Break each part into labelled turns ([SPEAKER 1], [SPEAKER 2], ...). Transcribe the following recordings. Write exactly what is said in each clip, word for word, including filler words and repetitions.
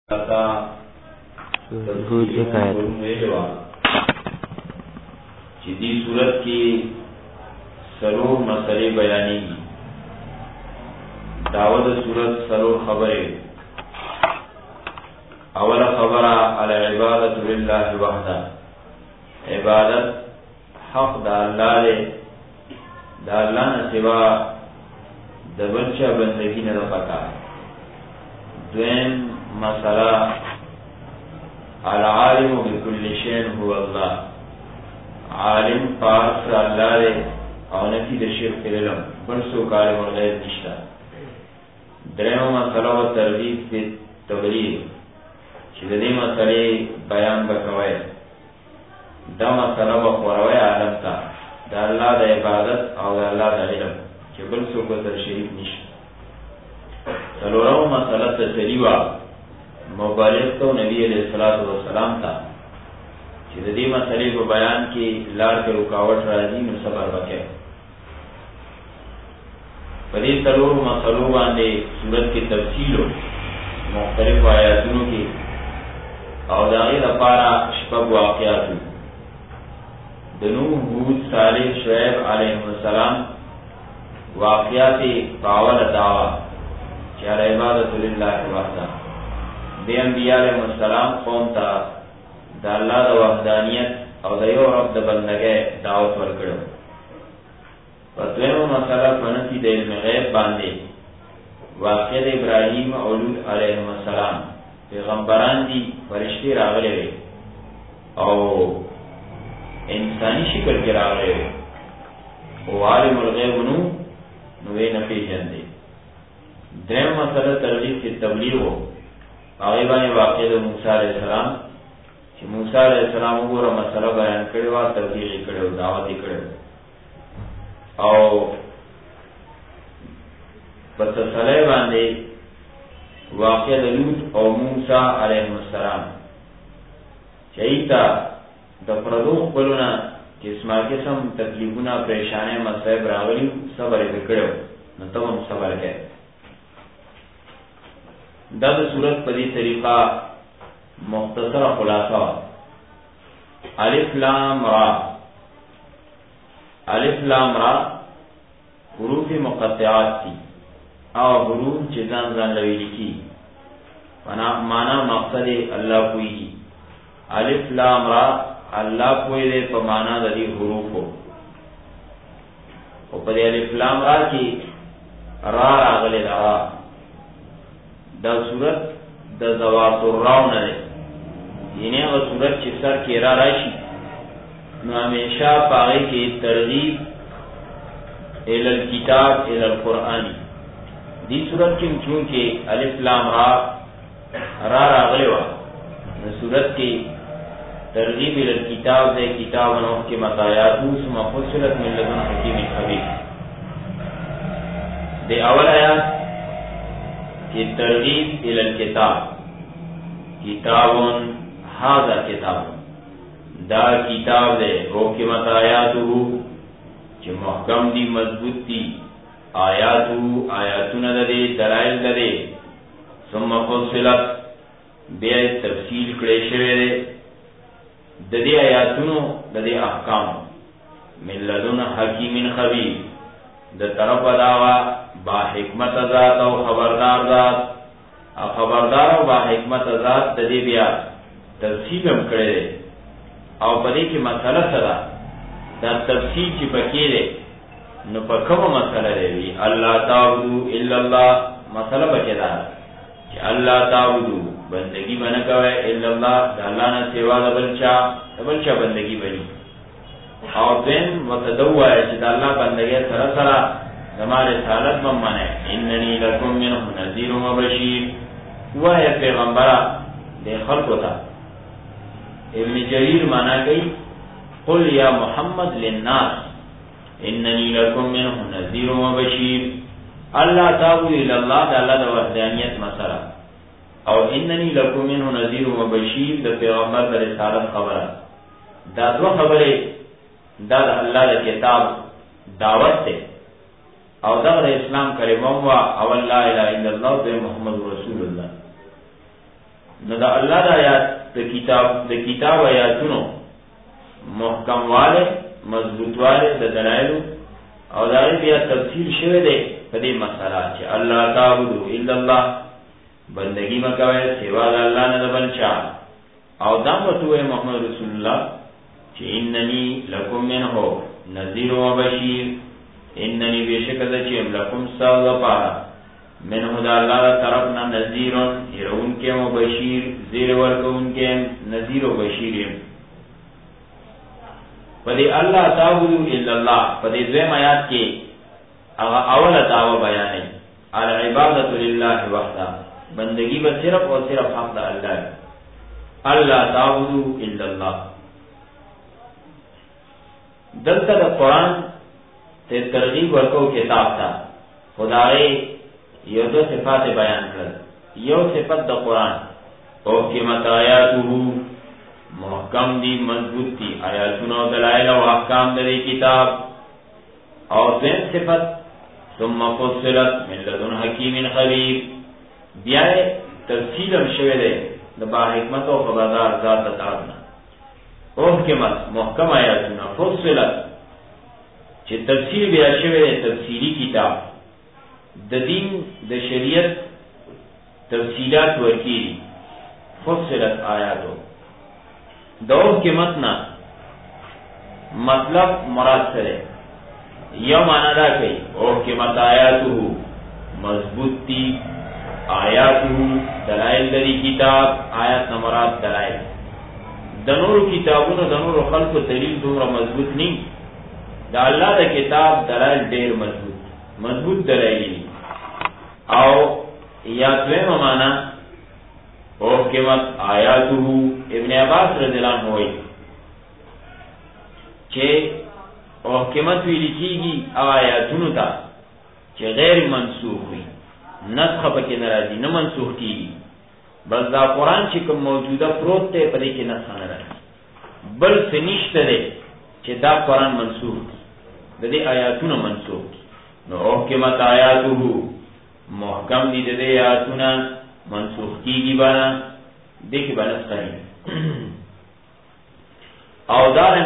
[SPEAKER 1] چې دې صورت کې سرور مسئلے بیانېږي. داود صورت سرور خبره. اوله خبره علی عبادت لله وحده، عبادت حق د الله دی، د الله نه سوا د بل چا بندګي نه پکار. دویم مسئله العالم بكل شيء هو الله، عالم پاک الله دی او نفي د شرک علم بل څوک عالم الغیب نشته. درېمه مسئله و ترغیب په تبلیغ، چې د دې مسئلې بیان وکوي. دا مسئله و خوروي عالم ته د الله د عبادت او د الله د علم چې بل څوک سره شریک نشته. څلورمه مسئله تسلیه وا مبالغ تو نبی علیہ الصلوۃ والسلام تا چې د دې مسلې په بیان کې لار کې رکاوټ راځي نو صبر وکړي. په دې څلور مسلو باندې صورت کې تفصیل مختلف آیاتونو کې او د هغې لپاره شپږ واقعات د نوح، هود، صالح، شعیب علیهم السلام واقعات باور دعوا چې عبادت لله وحده. بی انبیاء علیہ السلام قوم تا دا اللہ دا وحدانیت او دا یو رب دا بندگی دعوت ورکڑو. فتویم مسئلہ فنسی دا علم غیب باندے واقع دا ابراہیم او لوط علیہ السلام پیغمبران دی فرشتی راغلے وے او انسانی شکل کی راغلے وے او عالم الغیب نو نوے نفی جندے. درم مسئلہ ترغیب کی تبلیغ ہو هغه باندې واقع د موسی علیہ السلام چې موسی علیہ السلام وګوره مسله بیان کړې و، تبلیغ کړو، دعوت کړو او په تسلی باندې واقع د لوط او موسی علیہ السلام چې ایتا د پردو خپلونه قسمه قسم تکلیفونه پریشانه مصائب راغلي صبر یې کړو نو ته هم صبر وکړه. دا د صورت په دې طریقه مختصره خلاصه الف لام را. الف لام را حروف مقطعات دي او حروف چې ځان ځان لوي کی معنا معنا مقصد الله کوي. الف لام را الله کوي په معنا د دې حروفو او په دې الف لام را کې را راغلي را دا صورت د ذوات الراو نه ده، یعنی هغه صورت چې سر کې را راشي نو همیشه پاغې کې ترغیب ال الکتاب ال القرآن. دې صورت کې چون کې الف لام را را راغلی و نو صورت کې ترغیب ال الکتاب ده، کتاب نو کې متایات ثم فصلت من لدن حکیم خبیر. د اول آیات کی ترغیب الى الكتاب، کتابون هذا کتاب، دا کتاب دے حکمت آیاتو چی محکم دی مضبوط دی، آیاتو آیاتون دے دلائل دے، ثم فصلت بیا تفصیل کڑے شوے دے دے آیاتونو دے احکام من لدن حکیم خبیر د طرف داوا با حکمت ذات او خبردار ذات او خبردار او با حکمت ذات د دې بیا تفصیل هم کړی او په دې کې مسله سره دا تفصیل چې پکې ده نو په کومه مسله دی الله تعبدو الا الله مسله پکې ده چې الله تعبدو بندگی باندې کوي الا الله د الله نه سوا د بل چا د بل چا بندگی باندې او دین متدوع چې د الله بندګۍ سره سره زموږ رسالت ممنه اننی لکم منه نذیر و بشیر. وای پیغمبر د خلقو ته ابن جریر معنا کوي قل یا محمد للناس اننی لکم منه نذیر و بشیر. الله تعبد الا الله د الله د وحدانیت مسله او اننی لکم منه نذیر و بشیر د پیغمبر د رسالت خبره. دا دوه خبره دا د الله د کتاب دعوت ده او دا د اسلام کلمه وا او لا اله الا الله د محمد رسول الله. نو دا الله دا آیات دا کتاب دا کتاب آیاتونو محکم والے مضبوط والے دا دلائلو او دا بیا تفصیل شوه دے پدې مسئلہ چې الله تعبدو الا الله بندگی مکوئے سوا دا اللہ نه بل چا او دا متوئے محمد رسول اللہ چې اننی لکم منه نذیر و بشیر اننی بیشکد چې لکم ساو پارا منه دا اللہ طرفنا نذیر يرون کے و بشیر زیر ورکون کے نذیر و بشیر پدې الله تعبدو الا الله پدې دویم آیات کې هغه اوله دعوه بیانې العبادت لله وحده بندگی بس صرف اور صرف حق دا اللہ ہے اللہ تعبدو الا اللہ دلتا دا قرآن تے ترغیب ورکو کتاب تا خدای یو دو صفات بیان کرد یو صفت دا قرآن احکمت آیاتو محکم دی مضبوط دی آیاتون و دلائل و احکام دی کتاب اور دین صفت ثم فصلت من لدن حکیم خبیر بیائے تفصیلم شوه دے دبا حکمت و خبردار ذات تعالی احکمت محکم آیاتنا فصلت چه تفصیل بیا شوه دے تفصیلی کتاب د دین د شریعت تفصیلات ورکی فصلت آیاتو د احکمتنا مطلب مراد سره یو معنی دا کئی احکمت آیاتو مضبوط تی آیاتو دلائل دری کتاب آیات نمرات دلائل دنور کتابونو دنور خلق و دلیل دومره مضبوط نی دا اللہ دا کتاب دلائل دیر مضبوط مضبوط دلائلی او یا دویم مانا احکمت آیاتو ابن عباس رضی اللہ عنہ ہوئی چھے احکمت وی لکھی گی آیاتونو تا چھے غیر منسوخ ہوئی نسخ پکی نرازی نمنسوخ کی گی بس دا قرآن چکم موجودہ پروت تے پدے کی نسخ نرازی بل سنشت دے چه دا قرآن منسوخ دا دے آیاتون منسوخ نو احکمت آیاتو محکم دی دے آیاتون منسوخ کی گی بانا دیکھ با نسخ نہیں او دارن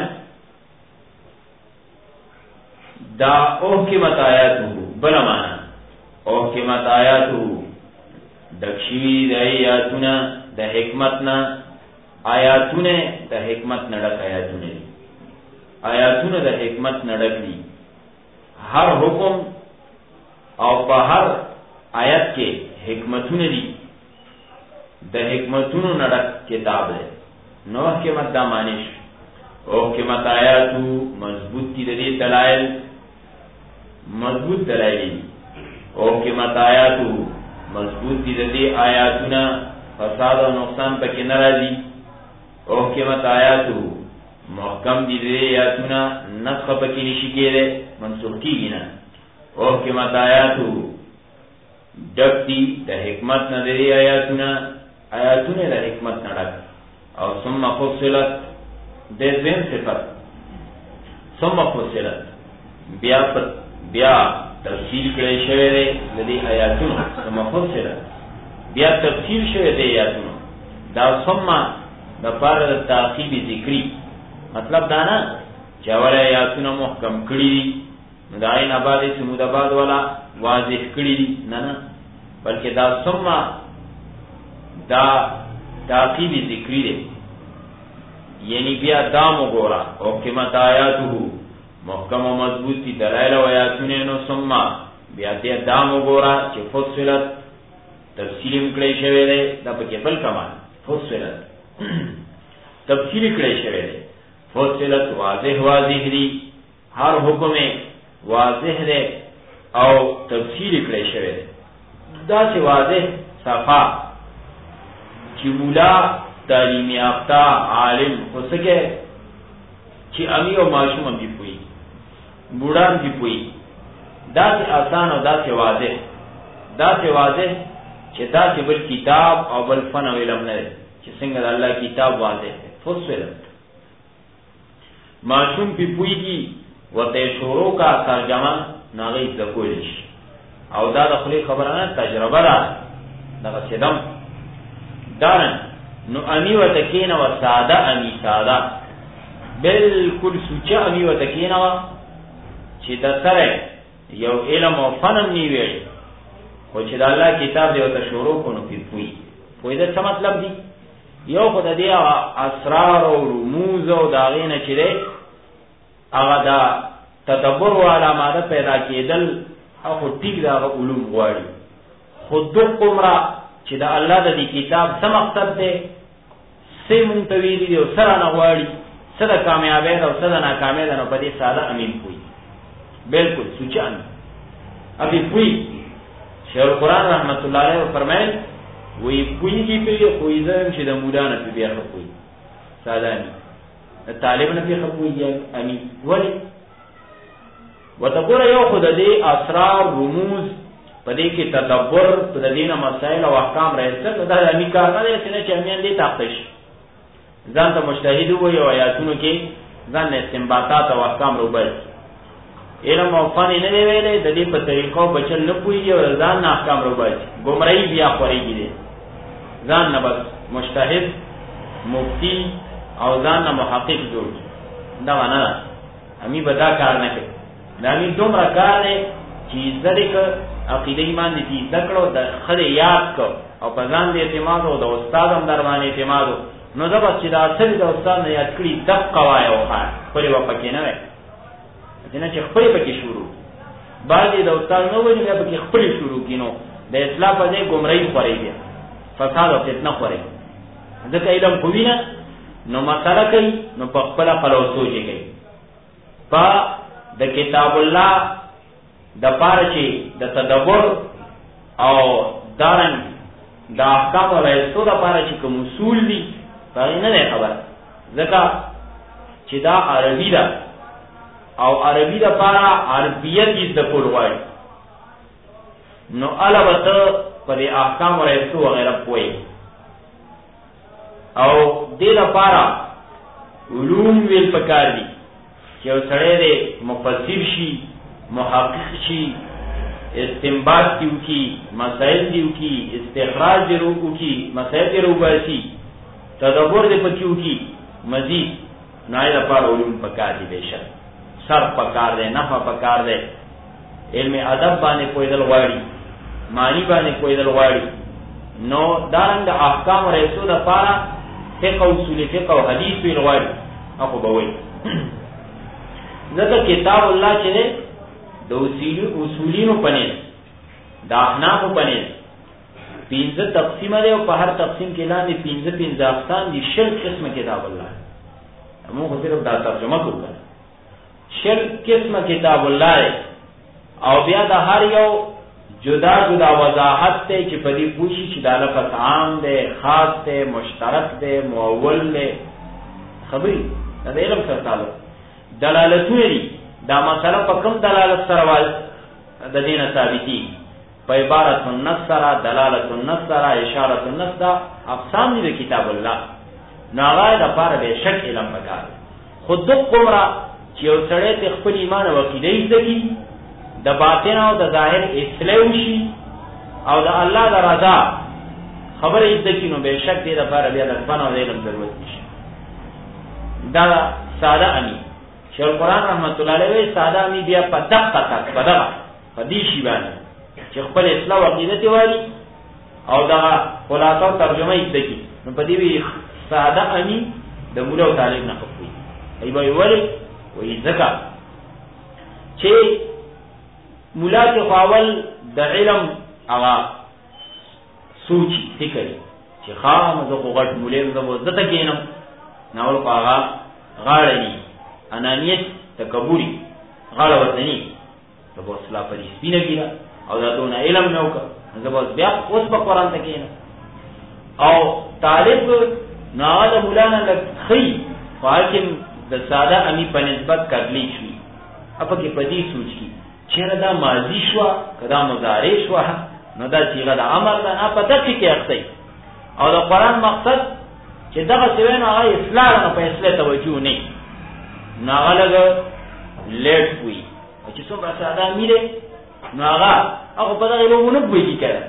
[SPEAKER 1] دا احکمت آیاتو بلا مانا احکمت آیاتو دکشوی دا آیاتونا دا حکمتنا آیاتونے دا حکمت نڑک آیاتونے آیاتونا دا حکمت نڑک لی ہر حکم او پا ہر آیت کے حکمتون دی دا حکمتون نڑک کتاب ہے نو حکمت دا مانش احکمت آیاتو مضبوط کی دا دی دلائل مضبوط دلائلی احکمت آیاتو مضبوط دی دی آیاتونا فساد و نقصان پکی نرازی احکمت آیاتو محکم دی دی آیاتونا نسخ پکی نشکی دے منسوخ کی گینا احکمت آیاتو ڈک دی دا حکمت نا دی آیاتونا آیاتونا دا حکمت نا ڈک اور ثم فصلت دے زین صفت ثم فصلت بیا پت بیا تفصیل کرے شوے دے لدی آیاتونو ثم فصلت بیا تفصیل شوے دے آیاتونو دا ثم دا پارد تاقیب ذکری مطلب دانا چاول آیاتونو محکم کری دی دا این آبادی سمود آباد والا واضح کری دی نا نا بلکہ دا ثم دا تاقیب ذکری دے یعنی بیا دامو گورا احکمت آیاتو محکم و مضبوطی دلائل و آیاتونه نو ثم بیا دې دام وګورا چې فصلت تفصیل کړی شوی دی دا پکې بل کمان فصلت تفصیل کړی شوی دی فصلت واضح واضح دی هر حکم واضح دی او تفصیل کړی شوی دی دا چې واضح صفا چې مولا تعلیم یافته عالم اوسګه چې امی او معصوم هم دی پوي بوڑان بھی پوئی دا سے آسان او دا سے واضح دا سے واضح چه دا سے بل کتاب او بل فن او علم نرے چه سنگر اللہ کتاب واضح ہے فصلت معصوم بھی پوئی کی و تیشورو کا ترجمہ ناغی دکولش او دا دخلی خبرانا تجربه را دا سدم دارن نو امی و تکین و ساده امی ساده بالکل سوچه امی و تکین و چی دا سره یو علم و فنم نیویل خو چې د الله کتاب دی او ته شروع کو نو پی پوی پوی دا څه مطلب دی یو خو د دې اسرار او رموز او داغې نه چې دی هغه دا تدبر والا ماده پیدا کېدل هغه ټیک دا علوم غواړي خو د عمره چې د الله د دې کتاب څه مقصد دی څه منتوی دی او سره نه غواړي څه د کامیابی او څه د ناکامۍ ده نو په دې ساده امین پوی بالکل سوچان ابھی پوی شیخ القرآن رحمت الله علیه فرمایل وی پویږي په خوې زم چې د مولانه په بیا خپوي ساده امین طالب نه په خپوي امین ولی وتقول یو خود دې اسرار رموز په دې کې تدبر په دې مسائل او احکام راځي دا امین کار نه دی چې امین دې تاقش ځان ته مجتهد وي او آیاتونو کې ځان استنباطات او احکام روبل علم او فن نه دی ویلې د دې په طریقو بچل نه پوي او ځان نه احکام روبل ګمړی بیا خوريږي دي ځان نه بس مجتهد مفتی او ځان نه محقق جوړ دا ونه امي بدا کار نه کوي دا امي دومره کار دی چې ځکه عقیده ایمان دې ذکرو د خره یاد کو او په ځان دې اعتماد او د استاد هم در باندې اعتماد نو دا بس چې دا اصل د استاد نه یاد کړی دقه وای او خان پرې و پکې نه وای دنه چې خپل پکې شروع بعضې د استاد نو وایي بیا پکې خپل شروع کینو د اصلاح په ځای ګمړی خوري بیا فساد او فتنه خوري ځکه علم خو وینه نو مسله کوي نو په خپل خپل سوچ کوي په د کتاب الله د پاره چې د تدبر او دارن د احکام او رسو د پاره چې کوم اصول دي پای نه خبر ځکه چې دا عربي ده او عربي د پاره عربیت دې د کول وایي نو علاوه پر احکام او رسو وغیرہ پوي او دې لپاره علوم ویل پکار دي چې سړی دې مفسر شي محقق شي استنباط دیو کی مسائل دیو کی استخراج دیو کی مسائل دیو باشي تدبر دې پکيو کی مزید نایله پر علوم پکار دي بشر سر پکار دي نفع پکار دي علم ادب باندې پویدل غواړي معنی باندې پویدل غواړي نو دارنګ احکام او رسول لپاره فقه او اصول فقه او حدیث ویل غواړي اخو به وي ځکه کتاب الله چې د اصولینو پنځ د احناف پنځ پنځه تقسیم لري او په هر تقسیم کې لاندې پنځه پنځه اقسام دي شل قسمه کتاب الله موږ صرف دا ترجمه کوو شل قسمه کتاب الله او بیا د هر یو جدا جدا وضاحت ته چې په دې پوښي چې د لفظ عام دی خاص دی مشترک دی مؤول دی خبري د علم سره تعلق دلالتونه دي دا مسله په کوم دلالت سره وال د دینه ثابتي په عبارت النص سره دلالت النص سره اشاره النص دا اقسام دي د کتاب الله ناغای د پاره به شک علم پکار خود د قمره چې یو سړی ته خپل ایمان او عقیده یې ځکي د باطن او د ظاهر اصلاح شي او د الله د رضا خبره یې ځکي نو به شک دې د پاره بیا د فن او علم ضرورت نشي دا ساده امي شیخ القرآن رحمت الله علیه ساده می بیا په دقه تک په دغه په دې شی باندې چې خپل اصلاح او عقیدت والی او دا خلاصو ترجمه یې دکی نو په دې وی ساده امی د مولا او طالب نه خپوي ای وای ولی وای زکا چې مولا کې خاول د علم هغه سوچ فکر چې خام زه غټ مولې زه وزته کینم ناول هغه غاړې انانیت تکبری غاړه وطنی د بوسلا پرې سپینه کینا او دا دونه علم نه وکړه زبر بیا اوس په قران ته کینا او طالب نه د مولانا لخی حاکم د ساده امی په نسبت کړلی شي اپا کې پدی سوچ کی چیرې دا ماضی شو کدا مضارع شو نو دا صيغه د امر ده نه پته کې اخته او د قران مقصد چې دغه څه نه هغه اصلاح نه په اصلاح توجه نه ناغلګ لیټ وی چې څومره ساده میره ناغه هغه په دغه لوونه بوي کړه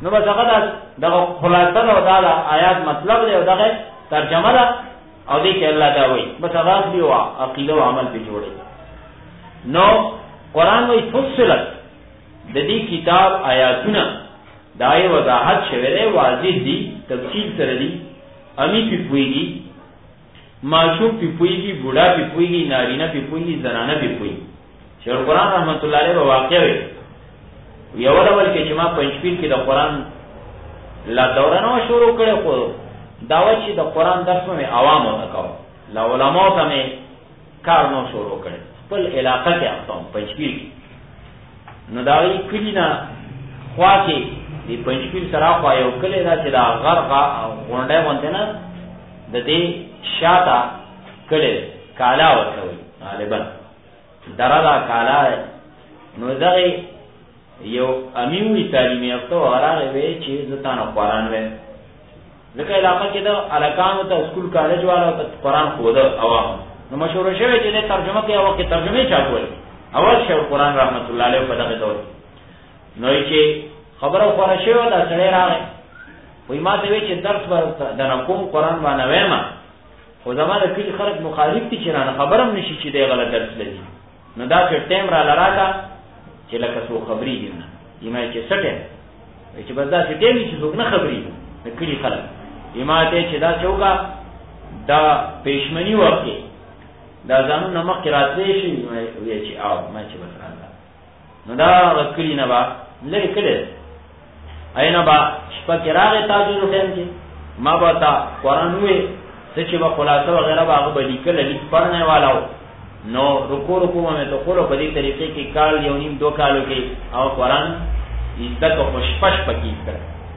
[SPEAKER 1] نو بس هغه د خلاصه او د آیات مطلب دی او دغه ترجمه ده او دې کې الله دا وایي بس هغه دی او عقیده او عمل په جوړي. نو قران وایي فصلت د دې کتاب آیاتونه دای وضاحت شوه دی، واضح دي، تفصیل سره دي، امی په پویږي، معشوق په پویږي، بوډا په پویږي، نارینه په پویږي، زنانه په پویږي. شیخ القرآن رحمت الله علیه واقع وي یو ډول کې چې ما پنځپیر کې د قرآن لا دورانو شروع کړو خو داوا چې د قرآن درس مې عوامو ته کاوه، لا علماء ته مې کار نو شروع کړ خپل علاقې کې اقسام پنځپیر کې. نو دا وی کلینا خوا کې دی پنځپیر سره خوا یو کلی دا چې دا غرقه غونډه مونته نه د دې شاته کلی کالا ورته غالبا دردا کالا. نو دغه یو امیوی تعلیمی یافته وراغه وی چې زتانه قرآن وې ځکه علاقه کې د الکانو ته سکول کالج والو ته قرآن خو ده عوام. نو مشهور شوی چې ترجمه کوي او کې ترجمه چا کول اول شیخ القرآن رحمت الله علیه په دغه دور. نو چې خبره خورا شوی دا سړی راغی وای ما ته وی چې درس ورته د نقوم قرآن باندې وایم خو زمانه کې خلک مخالف دي چې رانه خبرم نشي چې دی غلط درس لري. نو دا چې ټیم را لراکا چې لکه څو خبرې دي نه یمه چې سټه چې بس دا چې ټیم چې څوک نه خبرې نه کړي خلک یمه ته چې دا چوکا دا پېشمنی ورکې دا ځانو نمک راتلې شي وی چې او ما چې بس راځه. نو دا وکړي نه با لري کړي اینا با شپه کې راغی تاسو ټیم کې ما به تا قرآن وې چې به خلاصه وغیرہ به هغه به لیکل لیک پڑھنے والا نو رکو رکو میں تو خورو په دې طریقې کې کال یو نیم دو کالو کې او قرآن عزت او خوشپش پکې کړ.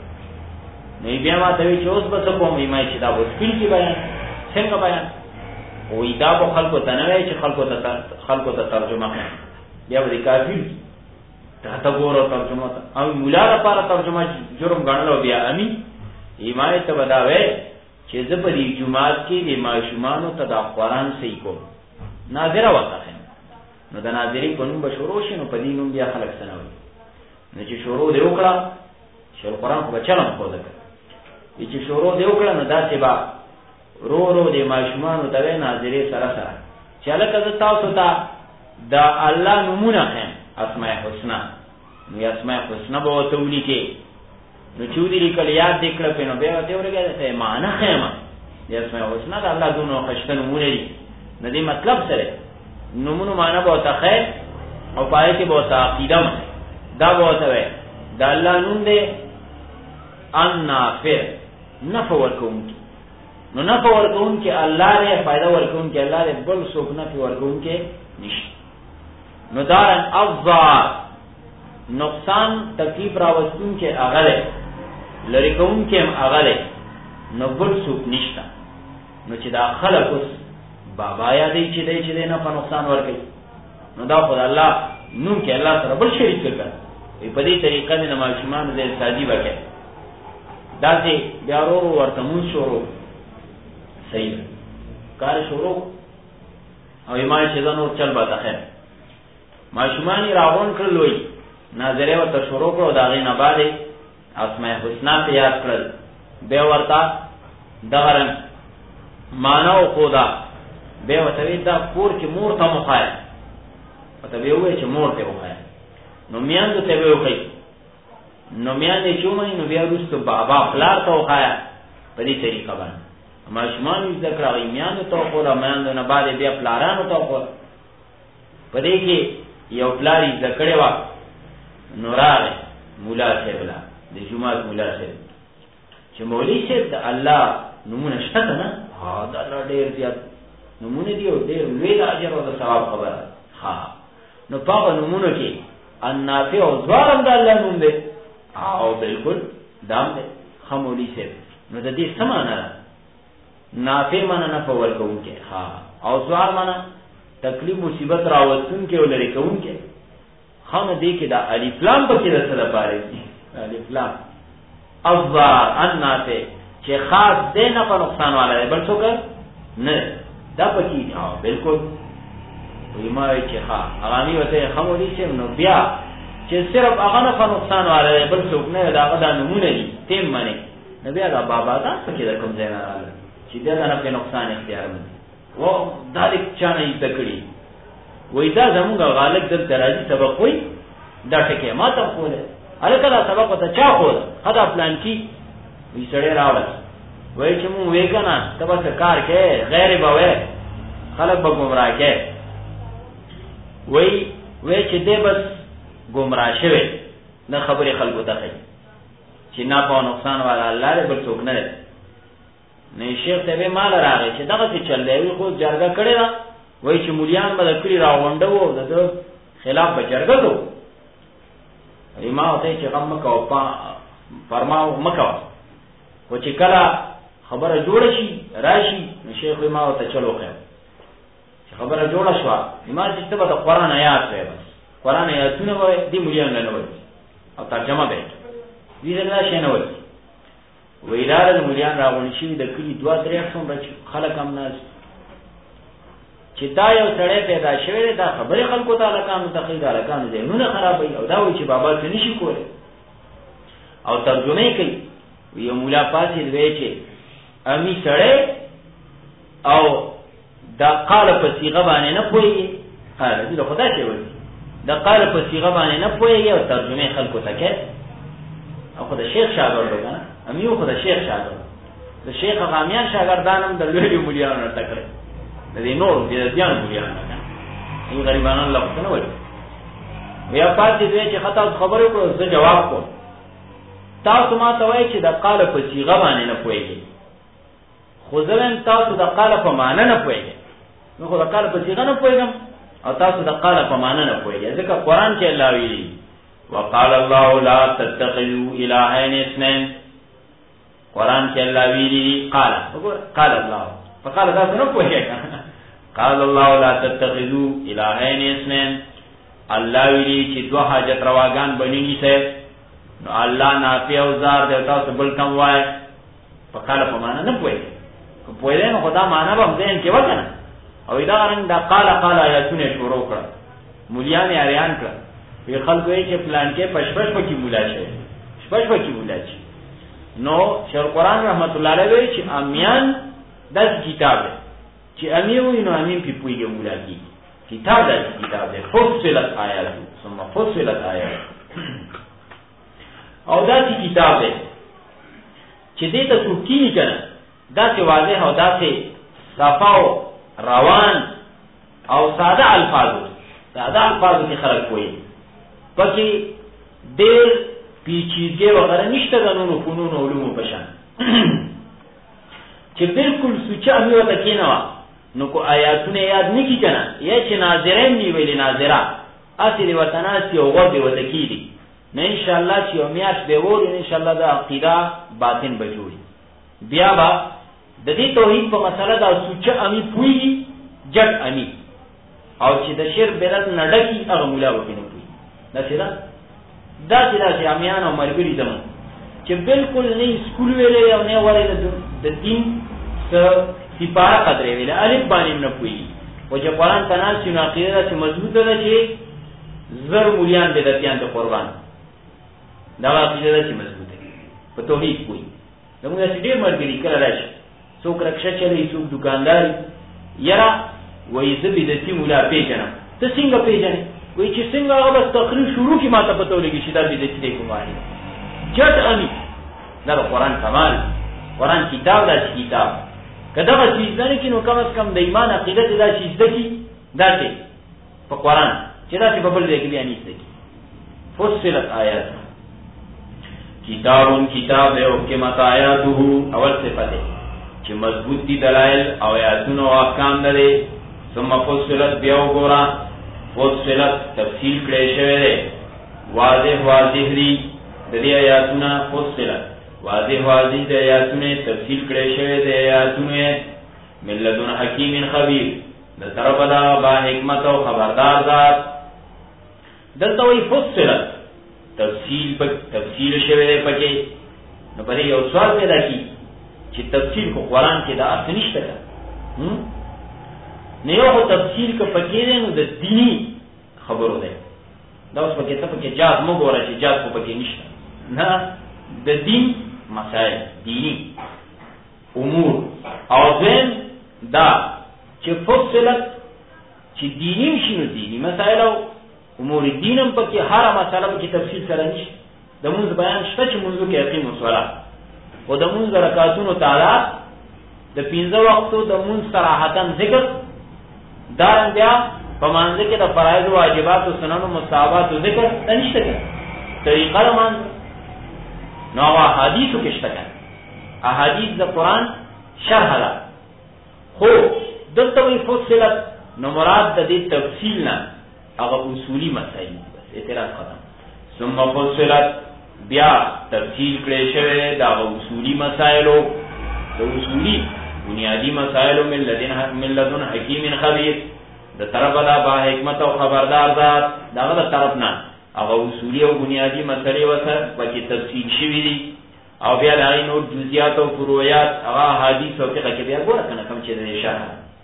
[SPEAKER 1] نو بیا ما ته وی چې اوس به څه کوم یې ما چې دا وسکیل کې بیان څنګه بیان او دا په خلکو ته نه وی چې خلکو ته خلکو ته ترجمه کړي بیا به کافر ته ته ګورو ترجمه او مولا لپاره ترجمه جرم ګڼلو بیا امي ایمای ته بداوي چې زه په دې جمعات کې د ماشومانو ته د قرآن صحیح کوم ناظره وکړه. نو د ناظرین په نوم به شروع شي نو په دې نوم بیا خلک سنوي. نو چې شروع دی وکړه شیخ القرآن خو به چلم خو ده چې شروع دی وکړه نو داسې به رو رو د ماشومانو ته وی ناظرې سره سره چې هلکه زه تاسو ته د الله نومونه ښیم اسماء حسنا. نو اسماء حسنا به ورته ولیکې نو چې ودې لیکل یاد دې کړه پې نو بیا ورته ورګه ته معنی ښیم د اسماء حسنا د الله دونه ښایسته نومونه دي. نو دې مطلب سره نومونو معنی به ورته خیر او پای کې به ورته عقیده دا به ورته وی د الله نوم دی النافع نفع ورکوونکی. نو نفع ورکوونکی الله دی، فائدہ ورکوونکی الله دی، بل څوک نفع ورکوونکی نشته. نو دارن الضار نقصان تکلیف راوستونکی هغه دی، لرې کوونکی هم هغه دی، نو بل څوک نشته. نو چې دا خلک اوس بابا یادې چې دی چې دی نه په نقصان ورکوي نو دا خو د الله نوم کې الله سره بل شریک کړ. په دې طریقه د ماشومانو د سادي وکړي داسې بیا ورو ورته مون شروع صحیح کار شروع او ایمان چې نور چل باته خیر ماشومانی راغون کړل وي ناظره ورته شروع کړو دا غي نه باندې اسماء حسنا ته یاد کړل به ورته دغرن مانو خدا به وتوی دا کور کې مور ته مخای ته به وای چې مور ته وخای نو میاندو ته به وخای نو میاندې چومای نو بیا وروسته بابا خلار ته وخای په دې طریقه باندې ماشومان یې ذکر غي میاندو ته خورا میاندو نه بعد بیا پلارانو ته خورا په دې کې یو پلاری ذکرې وا نوراره مولا سیبلا د جمعه مولا سیب چې مولوی سیب د الله نمونه شته نه ها دا ډېر زیات نمونه دی او ډېر لوی اجر او ثواب خبره ها نو په نمونه کې النافع او ظالم د الله نوم دی او بالکل دام دی خمولی سیب نو د دې سمانه نافع معنا نه پور کوونکې ها او ظالم معنا تکلیف مصیبت راوستون کې ولري کوونکې خامه دې کې دا الف لام په کې سره پاره دي الف لام الظار النافع چې خاص دې نه په نقصان والا دی بل څوک نه دا پکې ها بالکل ویمای چې ها اغانی وته خمولی چې نو بیا چې صرف هغه نه نقصان واره بل څوک نه دا غدا نمونه دي تیم باندې نبی هغه بابا دا څه کې کوم ځای نه راغله چې دا نه په نقصان اختیار مې و دالک چانه یې تکړی وای دا زموږ غالب د درازي سبق وای دا ټکی ما ته کوله الکه دا سبق ته چا کوله خدا پلان کی وی سړی راوړل وای چې مو وېګنا تبه کار کې غیر به وای خلک به گمراه کې وای وای چې دې بس گمراه شوی نه خبره خلکو ته کوي چې نه په نقصان والا الله دې بل څوک نه نه شیخ ته به مال راغی چې دغه څه چل دی خو جرګه کړی دا وای چې مولیان به کړی راوندو د خلاف به جرګه کو امام ته چې غم مکو په فرماو مکو خو چې کله خبره جوړه شي راشي شیخ امام ته چلو خیر چې خبره جوړه شو امام چې ته به قرآن آیات وای بس قرآن آیاتونه وای دی مولیان نه وای او ترجمه به دې نه شي نه وای ویلار مولیان راغون شي د کلی دوا درې څومره خلک هم ناز چې دا یو سړی پیدا شوی دا خبره خلکو ته لکانو تقید لکانو دې نو خرابې او دا وایي چې بابا څه نشي کوله او ترجمه کوي یو مولا پاتې دی چې امی سړی او دا قال په صيغه باندې نه پوي قال دې خدای ته وایي دا قال په صيغه باندې نه پوي او ترجمه خلکو ته کوي او خدای شیخ شاګرد وګڼه امیو خدای شیخ شاګرد د شیخ غامیان شاګردانم د لوی مولیانو ټکر د دې نور دې ځان مولیانو نه یو غریبانو الله څنګه وایي بیا پاتې دی چې خطا خبرو کو زه جواب کوم تاسو ما ته وایي چې د قال په صيغه باندې نه پويږي خو ځلن تاسو د قال په معنی نه پويږي نو خو د قال په صيغه نه پويګم او تاسو د قال په معنی نه پويږي ځکه قران کې الله ویلي وقال الله لا تتخذوا الهين اثنين قران کې الله ویلي قال قال الله فقال دا څنګه پوهیږي قال الله لا تتخذوا الهين اثنين الله ویلي چې دوه حاجت رواګان بنینی سه نو الله نافع او زار د تاسو بل کوم وای فقال په معنا نه پوهیږي کو پوهیږي نو خدا معنا به ځین کې وکنه او دا رنګ دا قال قال آیاتونه شروع کړ مولیان اریان کړ وی خلکو یې چې پلان کې پښپښ پکې مولا شي پښپښ پکې مولا شي نو شر قرآن رحمت الله علیه چې امیان د کتاب دی چې امیو نو امین په پویګه مولا کی کتاب د کتاب دی فصلت آیات ثم فصلت آیات او دا کتاب دی چې دې ته څوکې کنه دا چې واضح او دا چې صفاو روان او ساده الفاظ ساده الفاظ کې خلق کوي پکې ډېر پیچیدګي وغیرہ نشته د نورو فنون او علومو په شان چې بالکل سوچ امي وته کینوا نو کو آیاتونه یاد نکی کنه یا چې ناظرین دی ویلي ناظرا اصلي وطناسي او غوډي وته کیدي نه ان شاء الله چې میاش به وور ان شاء الله د عقیده باطن بجوړي بیا با د دې توحید په مسله دا سوچ امي پوي جټ امي او چې د شر بدعت نډکی هغه مولا وکینه پوي دا څه دا چې دا چې امیان او مرګري دمو چې بالکل نه سکول ویلې او نه وره د دین څخه سپاره قدرې ویلې الف باندې نه پوي او چې قرآن تنال چې عقیده چې مضبوطه ده چې زر مولیان به دتیان ته قربان دا عقیده چې مضبوطه په توحید پوي دغه چې ډېر مرګري کړه راشي څوک رکشه چلی څوک دکاندار یرا وې زبې د تی مولا پیژنه ته څنګه پیژنې وای چې څنګه هغه بس تقریر شروع کی ماته پته ولګی چې دا دې دې دې کومه جټ امي دا قرآن کمال قرآن کتاب دا کتاب کدا به چیز نه کینو کم از کم د ایمان عقیده دا چیز دکی دا څه په قرآن چې دا څه په بل ځای کې بیان نشته فصلت آیات کتابون کتاب او حکمت آیاته اول صفته چې مضبوط دي دلایل او آیاتونه او احکام لري ثم فصلت بیا وګورئ فصلت تفصیل کړی شوی دی واضح واضح دی د دې آیاتونه فصلت واضح واضح دی آیاتونه تفصیل کړی شوی دی آیاتونه ملذون حکیم خبیر د طرف دا با حکمت او خبردار ذات دلته وی فصلت تفصیل په تفصیل شوی دی پکې نو په یو سوال پیدا کی چې تفصیل کو قرآن کې دا اصل نشته هم نه یو تفصیل کو پکې نو د دینی خبرو ده دا اوس پکې ته پکې جاز مو ګوره چې جاز خو پکې نشته نه، د دین مسائل دینی امور. او ځین دا چې فصلت چې دینی شي نو دینی مسائل او امور دینم پکې هر مسله پکې تفصیل سره نشته. د مونږ بیان شته چې مونږ کې یقین وسوله او د مونږ رکعاتونو تعالی د پنځه وختو د مونږ صراحتن ذکر دارن بیا په مانځ کې د فرایض او واجبات او سنن او مستحبات ذکر نشته کې طریقه مان نو احادیثو کې شته کې احادیث د قران شرح ده. خو دلته وی فصلت نو مراد د دې تفصیل نه هغه اصولی مسائل بس اعتراض ختم. ثم فصلت بیا تفصیل کړي شوی دا اصولی مسائلو د اصولی بنیادی مسائلو من لدن من لدن حکیم خبیر د طرف دا با حکمت او خبردار ذات داغه د طرف نه هغه اصولی او بنیادی مسلې وسه پکې تفصیل شوی دي او بیا دغه نور جزئیات او فروعیات هغه حدیث او فقہ کې بیا ګوره کنه کوم چې د شرح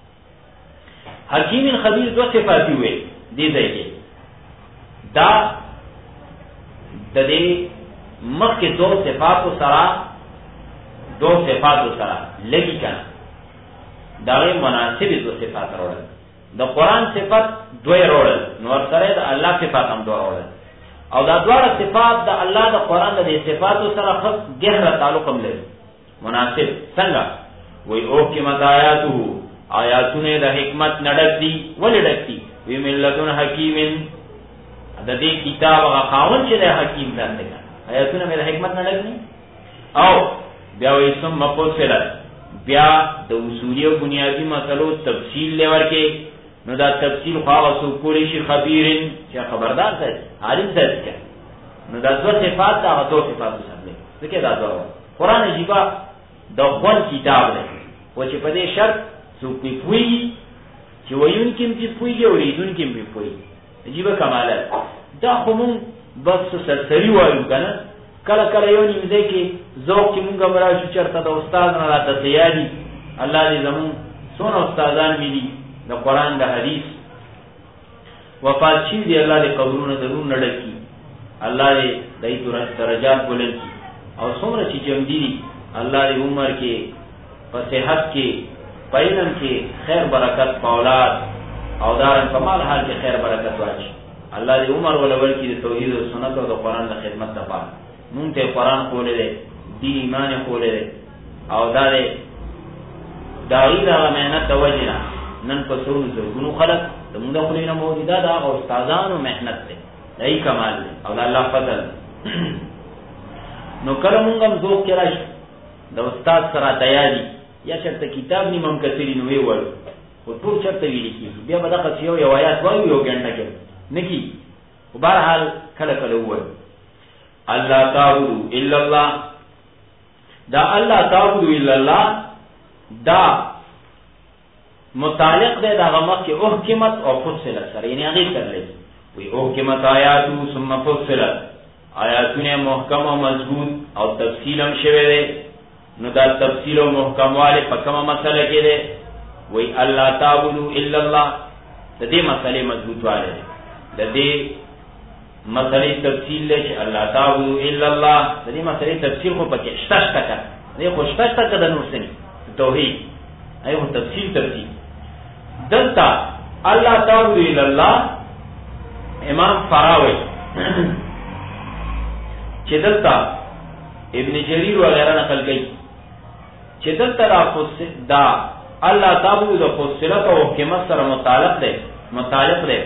[SPEAKER 1] حکیم خبیر دو صفات وي دي ځای دا د دې مخکې دو صفات سره دو صفات سره لګی کنه دا مناسب دو صفات راوړل د قران صفات دوی راوړل نو سره د الله صفات هم دوی راوړل او دا دواړه صفات د الله د قران د صفاتو سره خاص گہرا تعلق هم لري. مناسب څنګه وای او کې مدایاتو آیاتونه د حکمت نډک دي ولې ډک دي وی ملتون حکیمن د دې کتاب هغه خاون چې د حکیم ځان دی آیاتونه مې د حکمت نډک دي. او بیا وې سم مفصله بیا د اصولي او بنیادی مسلو تفصیل لور کې نو دا تفصیل خاصو کولی شي خبيرن چې خبردار دی عالم دی نو دا څو صفات دا غو صفات سره ځکه دا دا قران جيبا د خپل کتاب دی او چې په دې شرط څو پوي چې وایون کې په پوي او ریدون کې په پوي جيبا کمالات دا کوم بس سرسری وایو کنه کله کله یو نیم ځای کې ذوق چې مونږه براشو چرته د استاد نه راته تیاری الله دې زمون څونه استادان ملي د قران د حدیث وفات شي دی الله دې قبرونه ضرور نړکی الله دې دای درجات بلند کی او څومره چې جمع دي الله دې عمر کې په صحت کې په علم کې خیر برکت په اولاد او دارن کمال حال کې خیر برکت واچي الله دې عمر ولول کې د توحید او سنت او د قران د خدمت لپاره مونږ ته قران کولې دي دین ایمان کولې او دا دې دایره مهنت توجینا نن په سرو زرګونو خلک د موږ خو نه موجوده دا او استادانو مهنت ده دای کمال ده او الله فضل نو کله موږ هم ذوق کې راشي د استاد سره تیاری یا چرته کتاب نیمم کتلی نو ویول او ټول چرته ویل کی بیا به دا قصیو یو آیات وایو یو ګڼه کې نکی په بهر حال کله کله وایو الله تعبدو الا الله دا الله تعبدو الا الله دا متعلق ده دا غمق کې احکمت او فصلت سره یعنی هغه کړل وی احکمت آیاتو ثم فصلت آیاتونه محکم او مضبوط او تفصیل هم شوه ده نو دا تفصیل او محکم والے په کومه مسله کې ده وی الله تعبدو الا الله د دې مسلې مضبوط والے ده د دې مسلې تفصیل له چې الله تعبدو الا الله د دې مسلې تفصیل خو پکې شته شته کړه دې خو شته شته کړه نور څه توحید ایو تفصیل تفصیل دلتا الله تعالی الا الله امام فراوی چې دلتا ابن جریر وغیرہ نقل کړي چې دلتا دا الله تعالی د فصلت او حکمت سره متعلق دی متعلق دی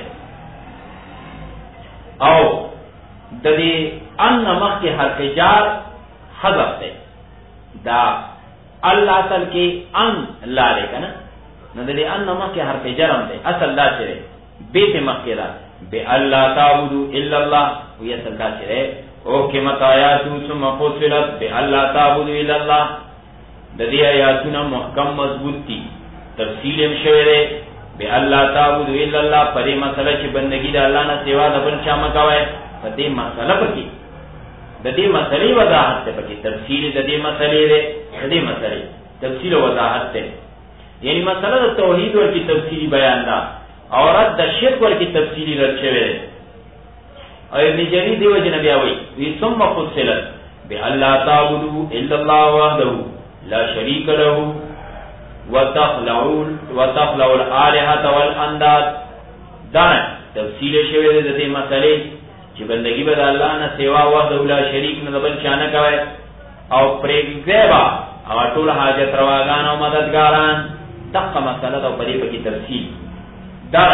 [SPEAKER 1] او د دې ان مخکې حرف جار حذف دی دا الله اصل کې ان لا لیکنه نو د دې ان مخکې حرف جرم دی اصل لا چې بیت مخکې دا به الله تعبدو الا الله وی اصل دا چې او کې متایاتو ثم فصلت به الله تعبدو الا الله د دې آیاتونه محکم مضبوط دي تفصیل هم شوی دی به الله تعبدو الا الله پرې مسله چې بندگی د الله نه سوا د بل چا مکوای په دې مسله پکې د دې مسلې وضاحت ته پکې تفصیل د دې مسلې ده د دې مسلې تفصیل او وضاحت ته یعنی مسله د توحید ورکی تفصیلی بیان ده او رد د شرک ورکی تفصیلی رد شوی او ابن جرير دی وجه نبی اوي وی ثم فصلت بالله تعبدوا الا الله وحده لا شريك له وتخلعون وتخلعوا الالهه والانداد. دا تفصیل شوی د دې مسلې چې بندگی به د الله نه سوا وحده لا شریک نه بل چانه کوي او پرېږدي او ټول حاجت رواګان او مددګاران. دغه مسله د په دې په کې تفصیل دا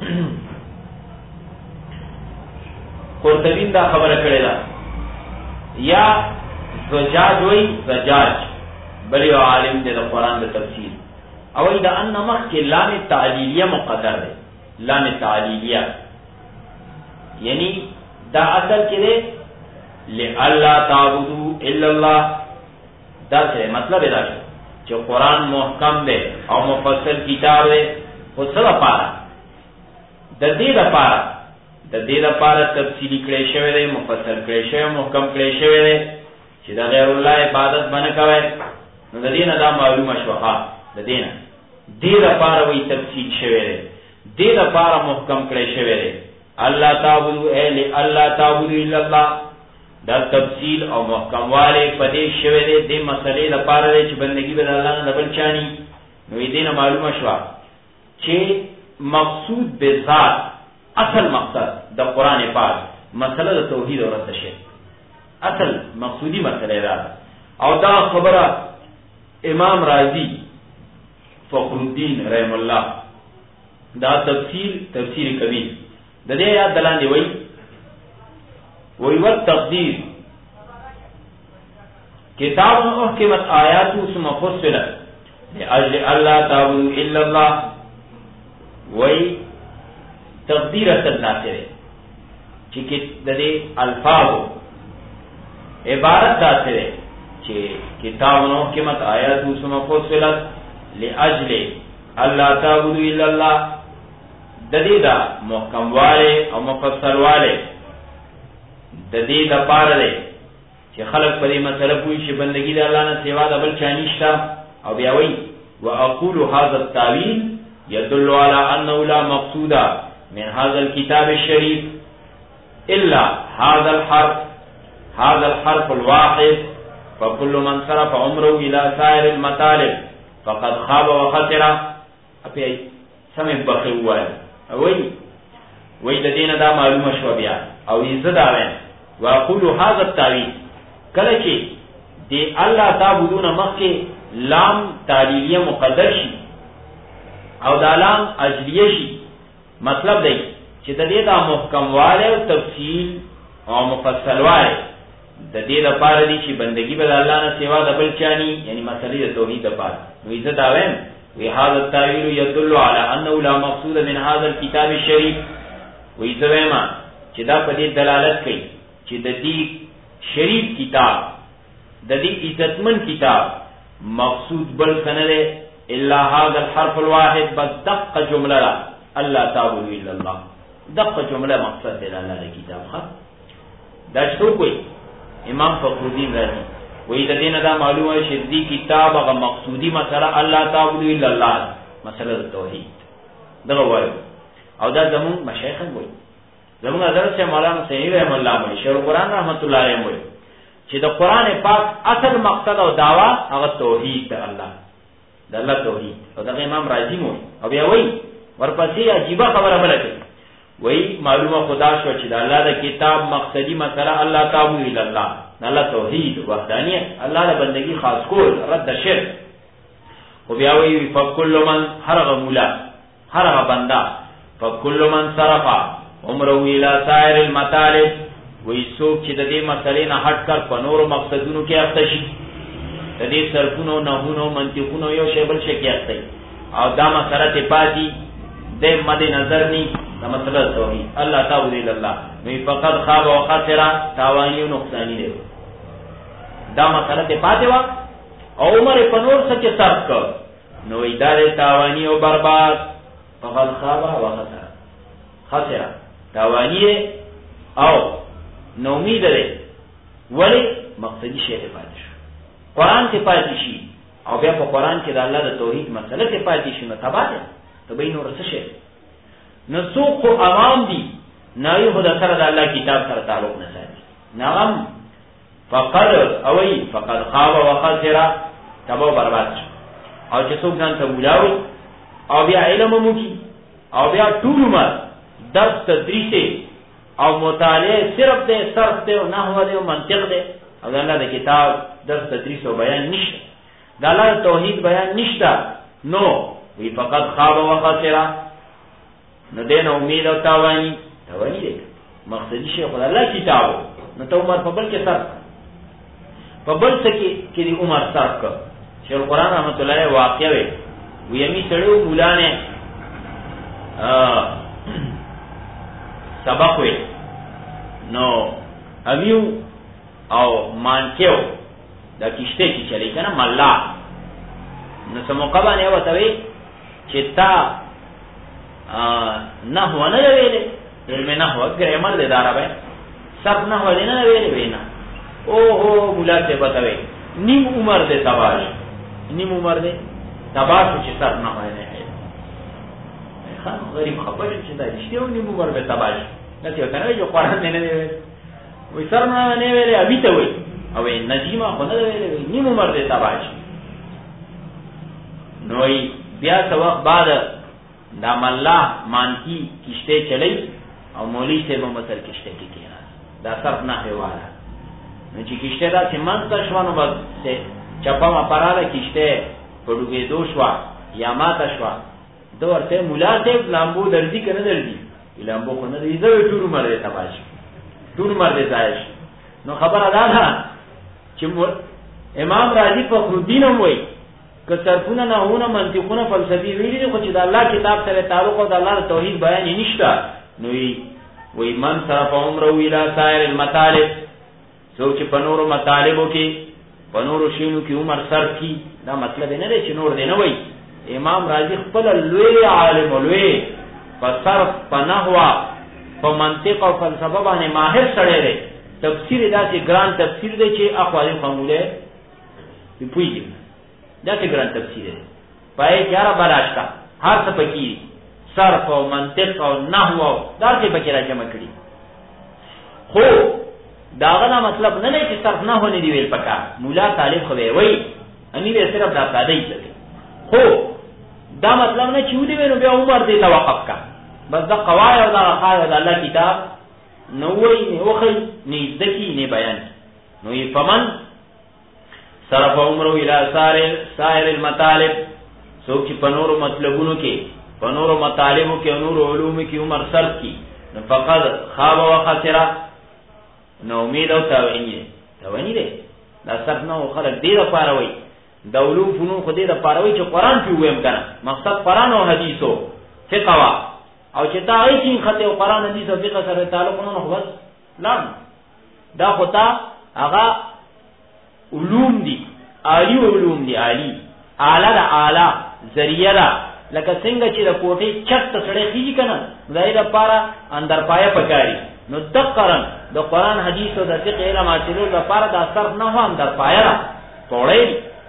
[SPEAKER 1] قرطبی دا خبره کړې ده. یا زجاج وی زجاج بل یو عالم دی د قرآن د تفسیر او دا ان مخ کې لام تعلیلیه مقدر ده. لام تعلیلیه یعنی دا اصل کې ده لئلا تعبدوا الا الله. دا څه مطلب دی چې قرآن محکم دی او مفصل کتاب دی خو څه لپاره؟ د دې لپاره د دې لپاره تفصیلی کړی شوی دی، مفصل کړی شوی، محکم کړی شوی دی چې د غیر الله عبادت باندې کوي. نو د دې نه دا معلومه شوه د دې نه دې لپاره وی تفصیل شوی دی، دې لپاره محکم کړی شوی دی. الله تعبدوا الا الله تعبدوا الا الله دا تفصیل او محکم والے پدې شوی دی د مسلې لپاره چې بندگی به الله نه بل چانی. نو دې نه معلومه شوه چې مقصود به ذات اصل مقصد د قرآن پاک مسله د توحید او رد شرک اصل مقصودی مسله ده. او دا خبره امام رازی فخر الدین رحم الله دا تفسیر تفسیر کبیر د دې یاد دلاندې وای وی والتقدیر کتاب احکمت آیاته ثم فصلت لاجل الله تعبدوا الا الله. وی تقدیر اصل ناصره چې د دې الفاظ عبارت داسره چې کتاب احکمت آیاته ثم فصلت لاجل الله تعبدوا الا الله. د دې دا محکم والے او مفصل والے د دې د پاره دی چې خلق په دې مسله پوي چې بندگی د الله نه سوا د بل چا نشته. او بیا وایي واقول هذا التاويل يدل على انه لا مقصود من هذا الكتاب الشريف الا هذا الحرف هذا الحرف الواحد فكل من صرف عمره الى سائر المطالب فقد خاب وخسر. اپی سمې بخي وایي وایي وایي د دې نه دا معلومه شو بیا او عزت راوي واقول هذا التاويل کله چې دی الله تعبدون مخکې لام تعلیلیه مقدر شي او دا لام اجلیه شي مطلب دی چې د دې دا محکم والے او تفصیل او مفصل والے د دې لپاره دي چې بندگی به الله نه سوا د بل چانی یعنی مسلې د توحید لپاره. نو عزت راوي وی هذا التاويل يدل على انه لا مقصود من هذا الكتاب الشريف. وی زما چې دا په دې دلالت کوي چې د دې شریف کتاب د دې عزتمن کتاب مقصود بل سنره الا هذا الحرف الواحد بس دقه جمله لا الله تعبدوا الا الله. دقه جمله مقصد دی الله د کتاب خط دا څه کوي امام فخر الدین رازی وی د دې نه دا معلومه شي دې کتاب هغه مقصودی مسله الله تعبدوا الا الله مسله توحید دا وایي. او دا زمون مشایخ وایي زمون حضرت سے مولانا سعید رحم الله وایي شیخ القرآن رحمت الله علیه وایي چې د قرآن پاک اصل مقصد او دعوا هغه توحید د الله د الله توحید. او دا امام رازی وایي او بیا وایي ورپسې عجیب خبره بل کوي وایي معلومه خدا شو چې د الله د کتاب مقصدی مسله الله تعبدوا الا الله الله توحید وحدانیت الله د بندگی خاص کول رد شرک. او بیا وایي فکل من هرغه مولا هرغه بندا فکل من صرف عمره الى سائر المطالب وی څوک چې د دې مسلې نه هټ کر په نورو مقصدونو کې اخته شي د دې صرفونو نحوونو منطقونو یو شی بل شي کې اخته او دا مسله ته پاتې د مد نظر ني دا مسله توحید الله تعالی الا الله نو فقط خاب او خسر تاوانی او نقصان دي. دا مسله ته پاتې وا او عمر په نور څه کې صرف کړ نو ادارې تاوانی او برباد فقط خاب او خسر خسر تاوانی او نو امید لري ولی مقصدی شی ته پاتې شو قرآن ته پاتې شي او بیا په قرآن کې د الله د توحید مسله ته پاتې شي نو تباده ته به نور څه شي نو څوک عوام دي ناوی خود سره د الله کتاب سره تعلق نه ساتي. نغم فقد اوی فقد خاب وخسر تبو برباد شو. او چې څوک ځان ته مولاوي او بیا علم مو کی او بیا ټول عمر درس تدریس او مطالعه صرف د صرف ته نحو او منطق ده او الله د کتاب درس تدریس او بیان نشته، د الله توحید بیان نشته، نو وی فقط خاب وخسر، نو دین امید او تاوانی تاوانی ده. مقصدی شیخ الله کتابو نو ته عمر په بل کې صرف په بل څه کې کې دی عمر صرف کړ. شیخ قرآن رحمت الله علیه واقع وی وی می سړیو مولانا سبق وی نو امیو او مانکیو دا کشته کی چلی کنه ملا نو سموقع باندې وته وی چې تا نحو نه ویلې علم نحو ګرامر دې دارا به صرف نحو نه ویلې وینا او هو مولا ته بتوي نیم عمر دې تباش نیم عمر دې تباش چې صرف نحو نه هي خان غریب خبر چې دا رښتیا نیم عمر دې تباش نه ته کنه یو قرآن نه نه وي سر نه نه ویلې ابي ته وي او نجیمه خو نه ویلې نیم عمر دې تباش نوې بیا څو وخت بعد دا ملا مانکی کشته چلی او مولوی سے ممثل کشته کې کېنا دا صرف نه هواله نو چې کشته دا سیمانت شوانو بس سے چپا ما پراله کشته پړوګې دوشوا یا ماته شوا دو ورته مولا ته لامبو درځي کنه درځي لامبو خو نه دی زه ټول مر دې تباش ټول مر دې ځایش نو خبر ادا ده چې امام رازی فخر الدین هم وایي که صرفونه نحوونه منطقونه فلسفي ویلي خو چې د الله کتاب سره تعلق او د الله توحید بیان یې نشته نو وی من صرف عمره الى سائر المطالب څوک چې په نورو مطالبو کې په نورو شینو کې عمر صرف کی دا مطلب نه دی چې نور دی نه وای. امام رازی خپل لوی عالم لوی په صرف په نحو په منطق او فلسفه باندې ماهر سره دی. تفسیر دا چې ګران تفسیر دی چې اقوال قوموله په پویږي دا څه ګران تفسیر دی پای یاره بلاشتا هر څه پکې صرف او منطق او نحو دا څه پکې راځم کړی. خو داغه مطلب نه نه چې صرف نه هونی دی ویل پکا مولا طالب خو وی اني به صرف دا ساده یې خو دا مطلب نه چې ودی وینو بیا عمر دې توقف کا بس دا قواعد او دا قواعد الله کتاب نو وی نو خي نه ذکی نه بیان نو یې فمن صرف عمره الى سائر سائر المطالب څوک چې په نورو مطلبونو کې په نورو مطالبو کې نور علوم کې عمر صرف کی نو فقط خاب و خسر نو امید او تاوانی تاوانی دی دا صرف نو خلق دې لپاره وای د علوم فنون خو دې لپاره وای چې قران په ویم کنه مقصد قران او حدیثو فقه او چې تا هیڅ خطه او قران حدیث او فقه سره تعلق نه خو بس لا دا خو تا هغه علوم دي عالی علوم دي عالی اعلی دا اعلی ذریعہ دا لکه څنګه چې د کوټې چت سره خيږي کنه دای د پاره اندر پایه پکاري نو دقرن د قران حدیث او د فقه علم حاصلو د پاره د صرف نه هم اندر پایه را پوړې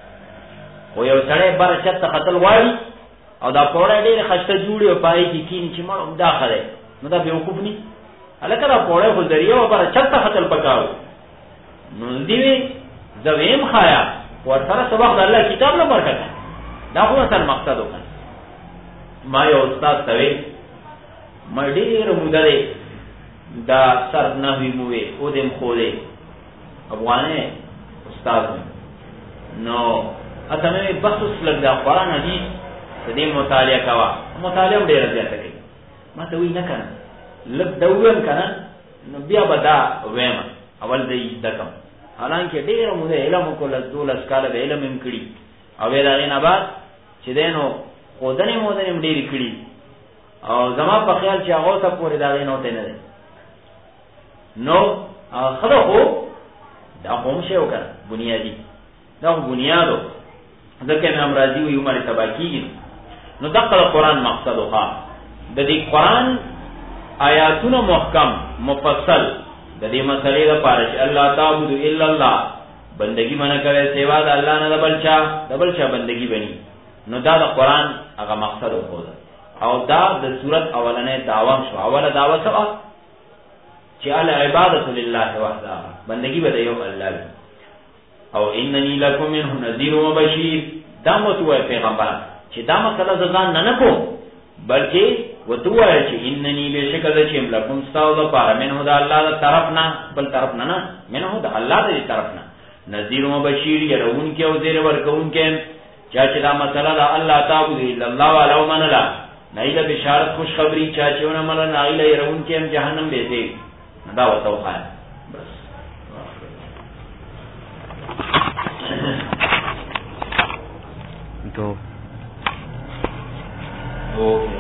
[SPEAKER 1] خو یو سړی بر چت قتل وایي او دا پوړې ډېر خسته جوړي او پای کې کین چې ما داخله نو دا به وقوف ني الکه دا پوړې خو ذریعہ او بر چت قتل پکاو نو دی زویم خایا ور سره سبق د الله کتاب نه برکت دا خو اصل مقصد وکړه. ما یو استاد ته ما ډیر مودره دا سر نه وی موې او دم خوله افغانه استاد نو اته مې بحث لګ دا قرآن حدیث دې مطالعه کوا مطالعه ډیر زیاته کوي ما ته وی نه کنه لګ دویم کنه نو بیا بدا وېم اول دې دکم حالانکه ډیر موږ علم کول دولس کال به علم هم کړی او دا نه بعد چې دینو خودنه مودنه ډیر کړی او زما په خیال چې هغه ته پورې دا نه وته نه نو خلک دا قوم شی وکړه بنیادی دا بنیادو ځکه هم راځي وي عمر تباکی نو دغه قرآن مقصد وکړه د دې قرآن آیاتونو محکم مفصل د دې مسلې لپاره چې الله تعبد الا الله بندگی منه کوي سیوا د الله نه بلچا د بلچا بندگی بني نو دا د قرآن هغه مقصد وکړه او دا د سورت اولنې داوا شو اوله داوا څه چې ال عبادت لله وحده بندگی به یو الله او اننی لکم منه نذیر و بشیر. دا متوای پیغمبر چې دا مسله ځان نه نکو بلکې وتوای چې اننی بشکل چې لکم استاو د پاره منه د الله د طرف نه بل طرف نه نه منه د الله د طرف نه نذیر و بشیر يرون کې او زیر ورکون کې چا چې دا مسله د الله تعالی الا الله ولو من لا نایله بشارت خوش خبری چا چې ونه مل نایله يرون کې جهنم به دي دا وتوخه بس. دو دو